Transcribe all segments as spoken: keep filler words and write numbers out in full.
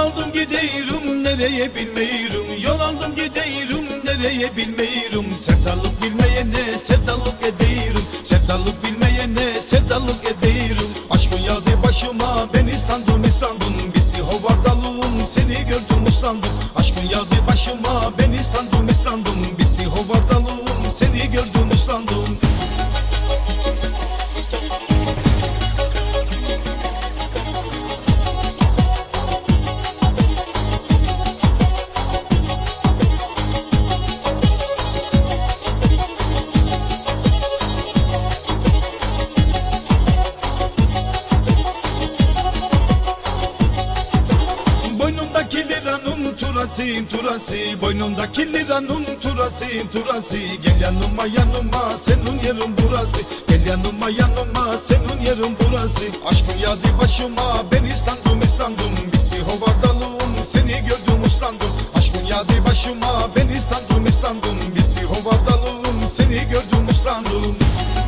aldım gidiyorum nereye bilmiyorum. Yol aldım gidiyorum nereye bilmiyorum. Sevdalık bilmeyene sevdalık ediyorum. Sevdalık bilmeyene sevdalık ediyorum. Aşkın yağdı başıma ben istandım istandım. Bitti hovardalığım seni gördüm uslandım. Aşkın yağdı başıma ben istandım istandım. Bitti hovardalığım seni gördüm uslandım. Boynumdaki liranın turası turası, boynumdaki liranın turası turası. Gel yanıma yanıma senin yerin burası. Gel yanıma yanıma senin yerin burası. Aşkın yağdı başıma ben istandım istandım. Bitti hovardalığım seni gördüm uslandım. Aşkın yağdı başıma ben istandım istandım. Bitti hovardalığım seni gördüm uslandım.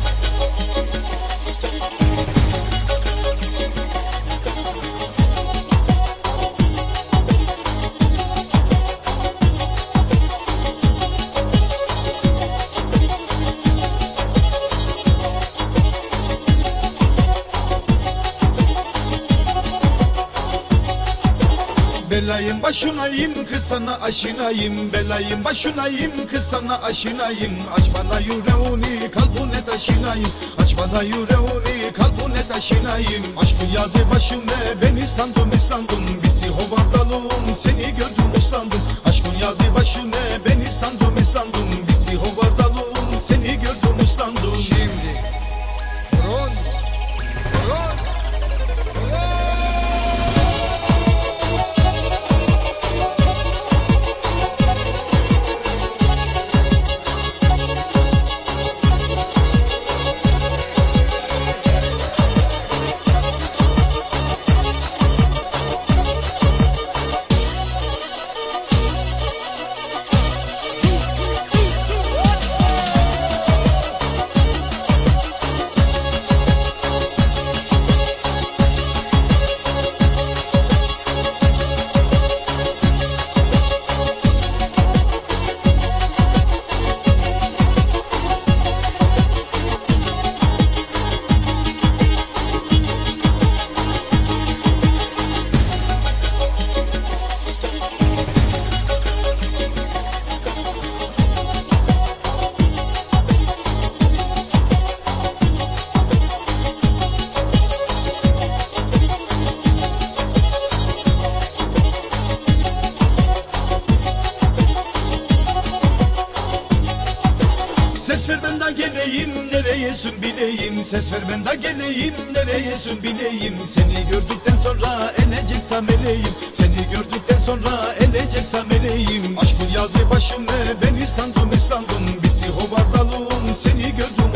Belayım başınayım kız sana aşinayım. Belayım başınayım kız sana aşinayım. Aç bana yüreğini kalbine taşınayım. Aç bana yüreğini kalbine taşınayım. Aşkın yağdı başıma ben istandım istandım. Bitti hovardalığım seni gördüm uslandım. Aşkın yağdı başıma ben istandım istandım. Bitti hovardalığım seni gördüm uslandım. Şimdi Ron Ron Ses ver ben de geleyim nereye sün bileyim. Ses ver ben de geleyim nereye sün bileyim. Seni gördükten sonra eleceksem eleyim. Seni gördükten sonra eleceksem eleyim. Aşkın yağdı başıma ben istandım istandım. Bitti hovardalığım seni gördüm